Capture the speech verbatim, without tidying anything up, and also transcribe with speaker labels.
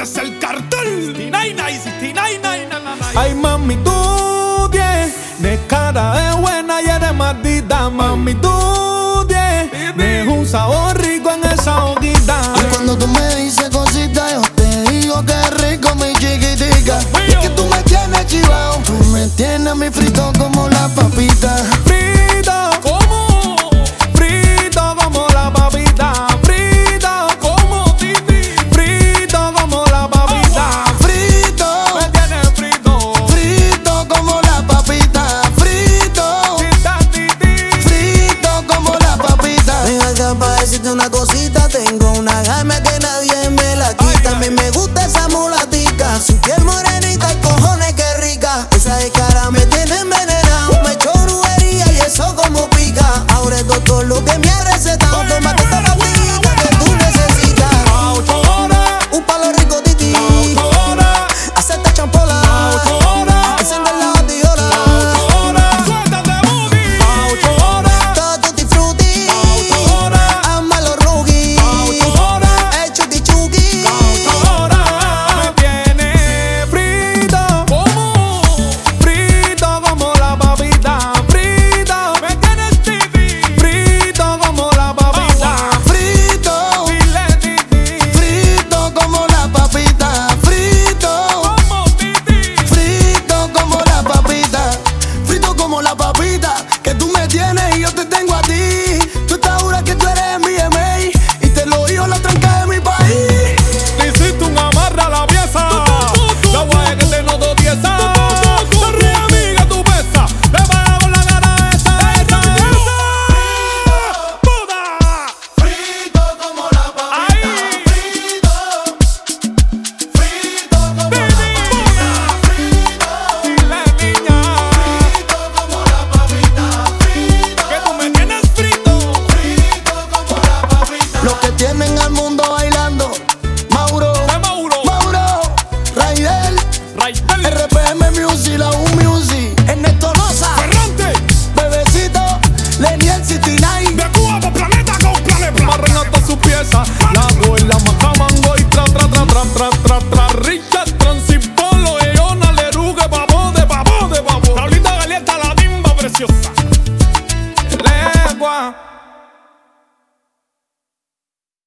Speaker 1: ese es el cartel.
Speaker 2: Ay, mami, tú tienes cara de buena y eres maldita. Mami, tú tienes un sabor rico en esa boquita.
Speaker 3: Y cuando tú me dices cositas, yo te digo que rico, mi chiquitica. Y es que tú me tienes chivao, tú me tienes a mi frito como la papita.
Speaker 2: Frito, ¿cómo? Frito como la papita. Frito, ¿cómo, Titi? Frito como la papita.
Speaker 3: Frito,
Speaker 2: Me tienes frito.
Speaker 3: frito como la papita. Frito,
Speaker 2: Tita, Titi.
Speaker 3: frito como la papita. Ven acá pa' decirte una cosita, tengo una gama que nadie me la quita. A mí me gusta esa mulatica, su piel morenita y cojones que rica. Esa descara me tiene envenenado, me echó brujería y eso como pica. Ahora es doctor lo que me ha recetado, toma que te